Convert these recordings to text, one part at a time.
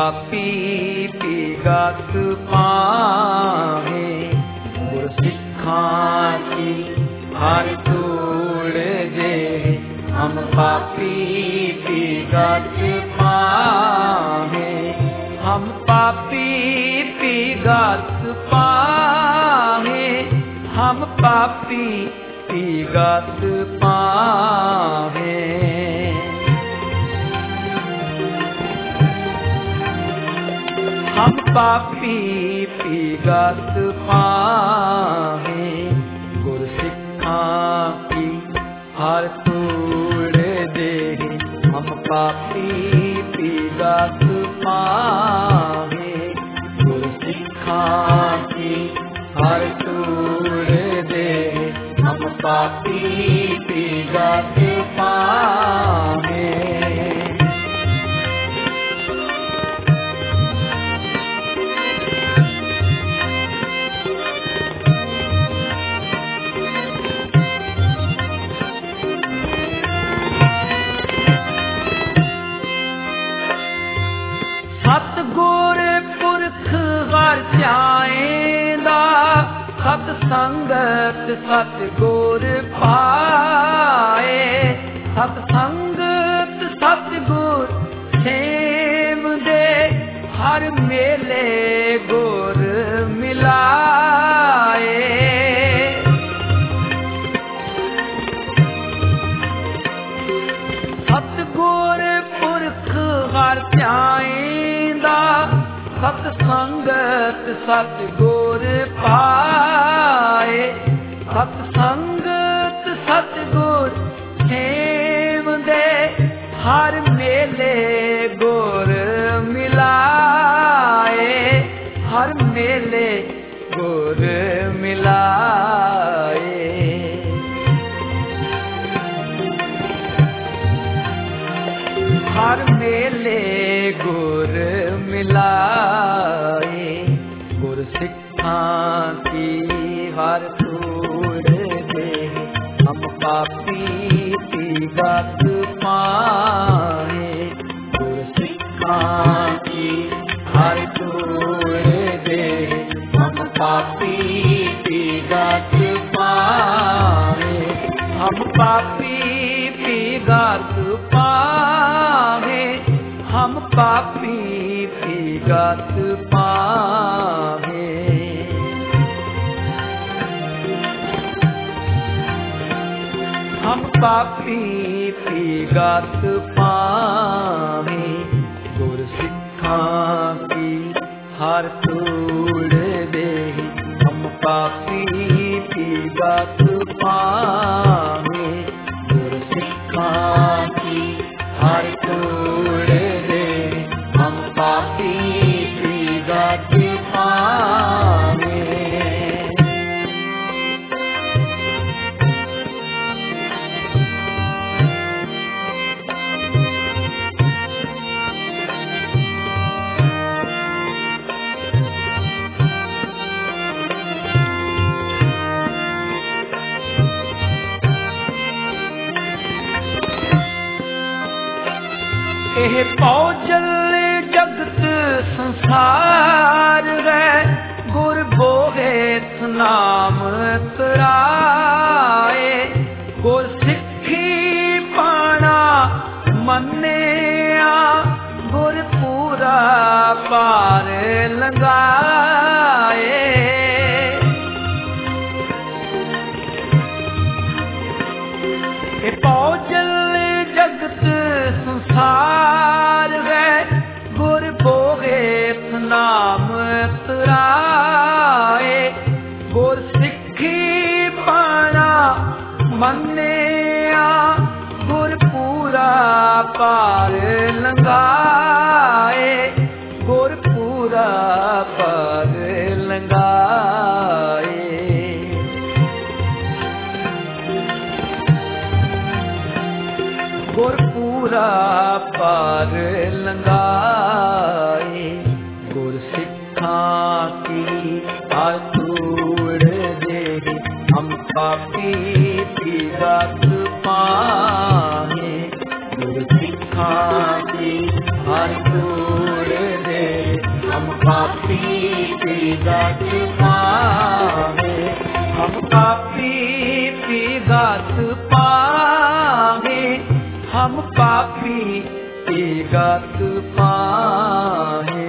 पापी पीगत पाहे। गुर सिखां की हर धूड़ जे हम पापी पीगत पाहे। हम पापी पीगत पाहे। हम पापी पीगत पाहे। हम पापी पीगत पाहे। गुर सिखां की हर धूड़ दे हम पापी पीगत पाहे। गुर सिखां की हर धूड़ दे हम पापी पीगत पाहे। सतगुर पुरख वर ध्याएंदा। सत संगत सतगुर पाए। सत संगत सतगुर सेम दे हर मेले गुर मिलाए। सतगुर पुरख हर ध्याएंदा। सत संगत सतगुर पाए। सत संगत सतगुर सेम दे हर मेले गुर मिलाए। हर मेले गुर मिलाए। हर मेले गुर मिलाए। गुर सिखां की हर धूड़ दे हम पापी पीगत पाहे। गुर सिखां की हर धूड़ दे हम पापी पीगत पाहे। हम पापी पीगत पाहे। हम पापी पीगत पाहे। हम पापी पीगत पाहे। गुर सिखां की हर धूड़ दे हम पापी पीगत पाहे। गुर सिखां की हर धूड़ दे हम पापी पीगत पाहे। एह पौजल जगत संसार है। गुर बोहेत नाम तराए। गुर सिक्खी पाना मन्निया। गुर पूरा पार लंघाए। एह पौजल जगत संसार है। गुर बोहेत नाम तराए। गुर सिक्खी पाना मन्निया। गुर पूरा पार लंघाए। गुर पूरा पार लंघाए। गुर पूरा पार लंघाए। गुर सिखां की हर धूड़ दे हम पापी पीगत पाहे। गुर सिखां की हर धूड़ दे पापी पीगत पावे, हम पापी पीगत पावे, हम पापी पीगत पावे।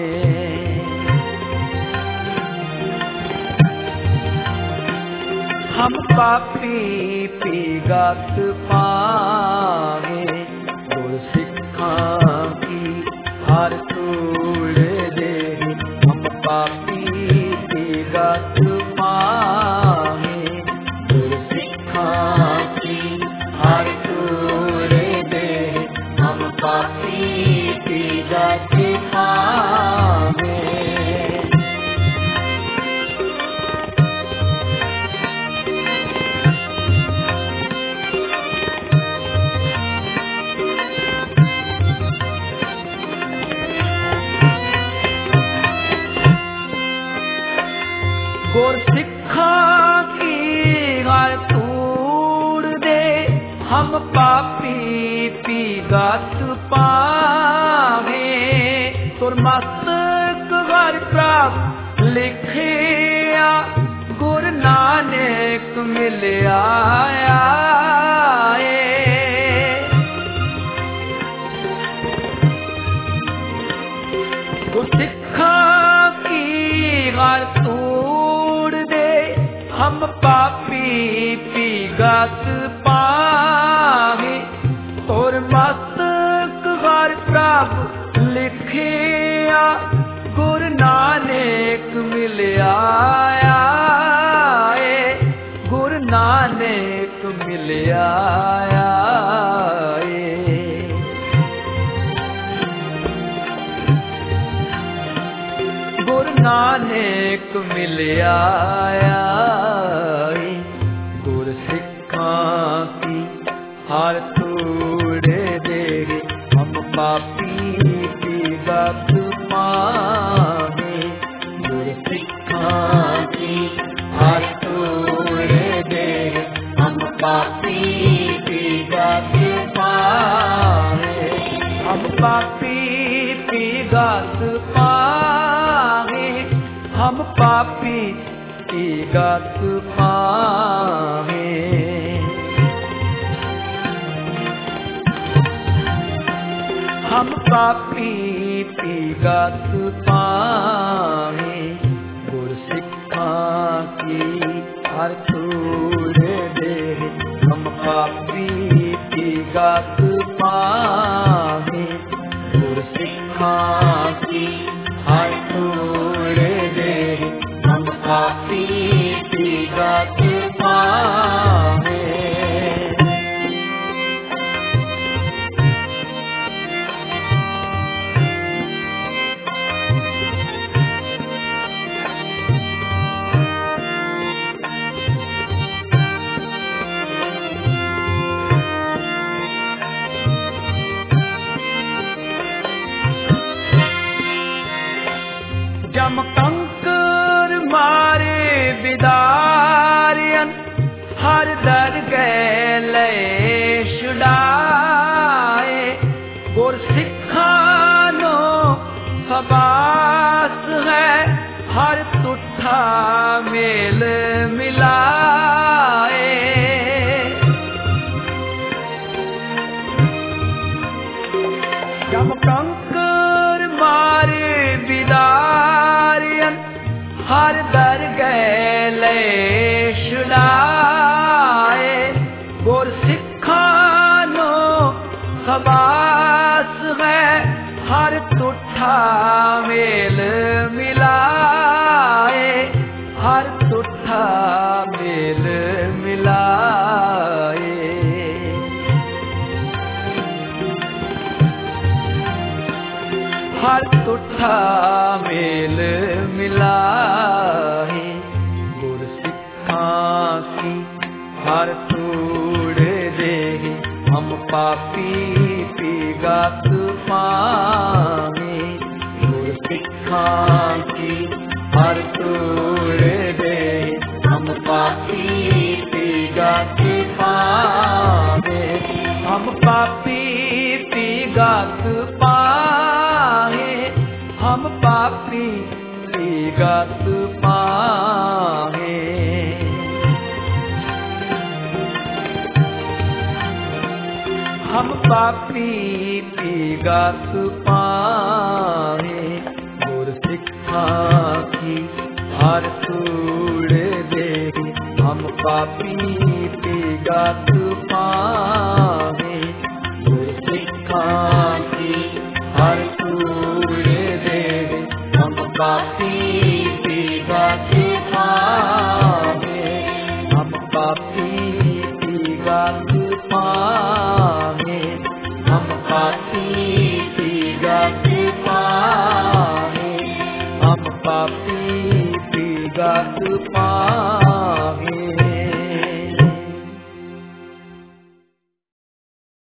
हम पापी पीगत पावे, गुर सिखां की हर तूड़ दे, हम पापी पीगत पावे, गुर सिखां की हर तूड़ दे, हम पापी पीगत पावे। गुर सिखां की हर तूड़ दे, हम पापी पीगत पावे, तुर मस्तक हर प्रभ लिखिया, गुर नानक मिलिया आए। गुर सिखां की हर तूड़ दे, हम पापी पीगत पावे, तुर मस्तक हर प्रभ लिखिया, गुर नानक मिलिया आए, गुर नानक मिलिया आए। गुर नानक मिलिया आए, गुर सिखां की हर तूड़ दे, हम पापी पीगत पावे, गुर सिखां की हर तूड़ दे, हम पापी पीगत पावे, हम पापी पीगत पावे, हम पापी पीगत पावे। हम पापी पीगत पावे, गुर सिखां की हर तूड़ दे, हम पापी पीगत पावे, गुर सिखां की हर तूड़ दे, हम पापी पीगत पावे। जम कंकर मारे बिदारियन, हर दर गए ले छुड़ाए, गुर सिखां नो खबास है, हर तुठा मेल मिलाए। जम कंकर मारे बिदारियन, हर दर गए ले छुड़ाए, गुर सिखां नो खबास है, हर तुठा मेल मिलाए, हर तुठा मेल मिलाए। हर तुठा मेल मिलाए, गुर सिखां की हर तूड़ दे, हम पापी पीगत पावे, गुर सिखां की हर तूड़ दे, हम पापी पीगत पावे, हम पापी पीगत पावे, हम पापी गत पाहे। हम पापी गत पाहे, गुर सिक्खा की हर तूड़ दे। हम पापी गत पाहे, गुर सिक्खा की हर तूड़ दे। हम पापी गत पाहे, हम पापी गत पाहे, हम पापी गत पाहे, हम पापी गत पाहे।